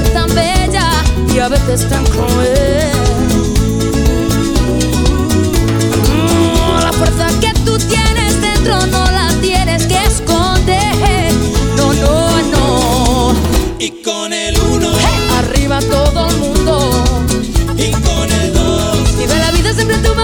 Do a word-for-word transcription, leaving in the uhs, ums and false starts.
eres tan bella y a veces tan cruel. Mm, la fuerza que tú tienes dentro no la tienes que esconder. No, no, no. Y con el uno, hey, arriba todo el mundo. y con el dos, vive la vida siempre a tu manera.